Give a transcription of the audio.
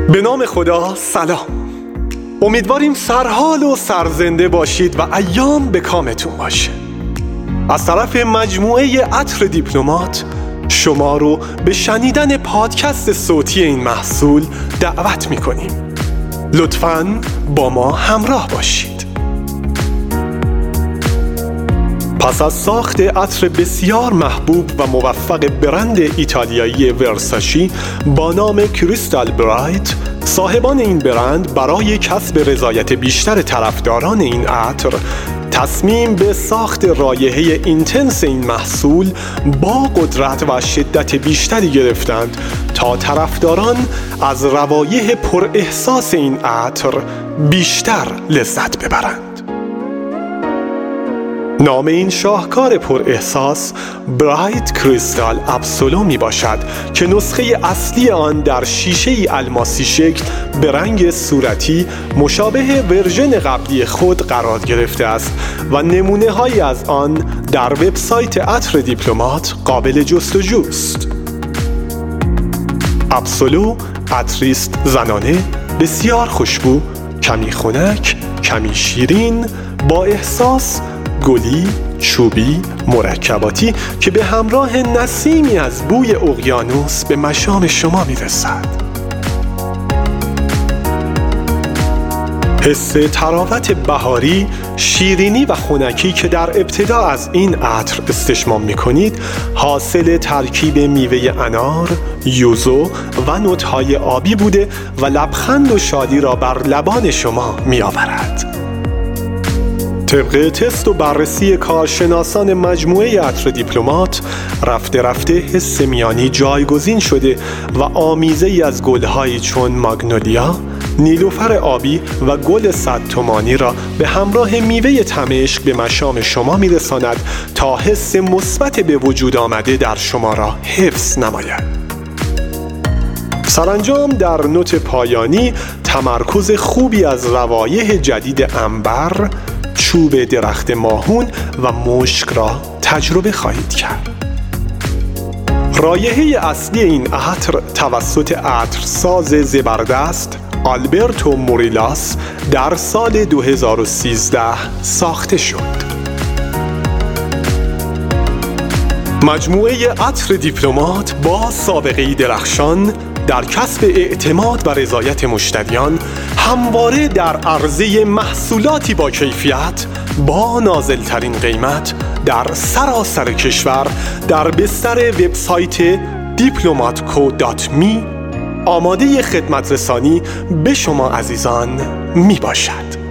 به نام خدا سلام. امیدواریم سرحال و سرزنده باشید و ایام به کامتون باشه. از طرف مجموعه عطر دیپلمات شما رو به شنیدن پادکست صوتی این محصول دعوت میکنیم. لطفاً با ما همراه باشید. پس از ساخت عطر بسیار محبوب و موفق برند ایتالیایی ورساشی با نام کریستال برایت، صاحبان این برند برای کسب رضایت بیشتر طرفداران این عطر تصمیم به ساخت رایحه اینتنس این محصول با قدرت و شدت بیشتری گرفتند تا طرفداران از روایح پر احساس این عطر بیشتر لذت ببرند. نام این شاهکار پر احساس برایت کریستال ابسولو می باشد که نسخه اصلی آن در شیشه الماسی شکل به رنگ صورتی مشابه ورژن قبلی خود قرار گرفته است و نمونه هایی از آن در وبسایت عطر دیپلمات قابل جستجوست. ابسولو عطریست زنانه، بسیار خوشبو، کمی خنک، کمی شیرین، با احساس، گلی، چوبی، مرکباتی که به همراه نسیمی از بوی اقیانوس به مشام شما میرسد. حس تراوت بهاری، شیرینی و خنکی که در ابتدا از این عطر استشمام می‌کنید، حاصل ترکیب میوه انار، یوزو و نوت‌های آبی بوده و لبخند و شادی را بر لبان شما می‌آورد. طبق تست و بررسی کارشناسان مجموعه عطر دیپلمات، رفته رفته حس میانی جایگزین شده و آمیزه‌ای از گل‌هایی چون ماگنولیا، نیلوفر آبی و گل 100 تومانی را به همراه میوه تمشک به مشام شما میرساند تا حس مثبت به وجود آمده در شما را حفظ نماید. سرانجام در نوت پایانی تمرکز خوبی از روایح جدید عنبر، چوب درخت ماهون و مشک را تجربه خواهید کرد. رایحه اصلی این عطر توسط عطرساز زبردست آلبرتو موریلاس در سال 2013 ساخته شد. مجموعه عطر دیپلمات با سابقه‌ای درخشان در کسب اعتماد و رضایت مشتریان همواره در عرضه محصولاتی با کیفیت با نازل‌ترین قیمت در سراسر کشور در بستر وبسایت diplomatco.me آماده خدمت رسانی به شما عزیزان می باشد.